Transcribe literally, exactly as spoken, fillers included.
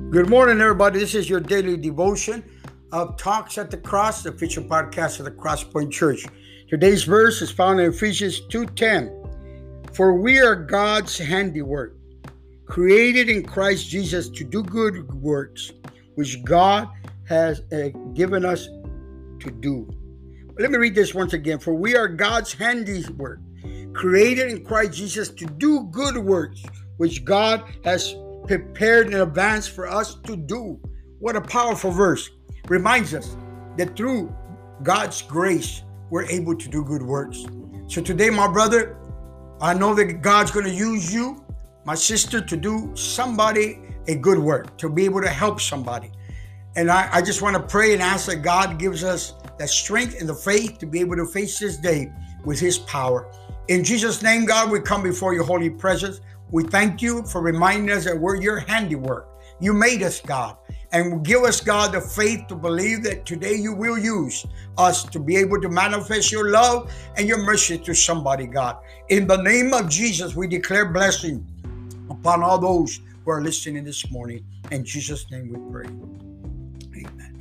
Good morning, everybody. This is your daily devotion of Talks at the Cross, the official podcast of the Cross Point Church. Today's verse is found in Ephesians two ten. For we are God's handiwork, created in Christ Jesus to do good works, which God has uh, given us to do. Let me read this once again. For we are God's handiwork, created in Christ Jesus to do good works, which God has prepared in advance for us to do. What a powerful verse. Reminds us that through God's grace, we're able to do good works. So today, my brother, I know that God's going to use you, my sister, to do somebody a good work, to be able to help somebody. And I, I just want to pray and ask that God gives us that strength and the faith to be able to face this day with his power. In Jesus' name, God, we come before your holy presence. We thank you for reminding us that we're your handiwork. You made us, God, and give us, God, the faith to believe that today you will use us to be able to manifest your love and your mercy to somebody, God. In the name of Jesus, we declare blessing upon all those who are listening this morning. In Jesus' name we pray. Amen.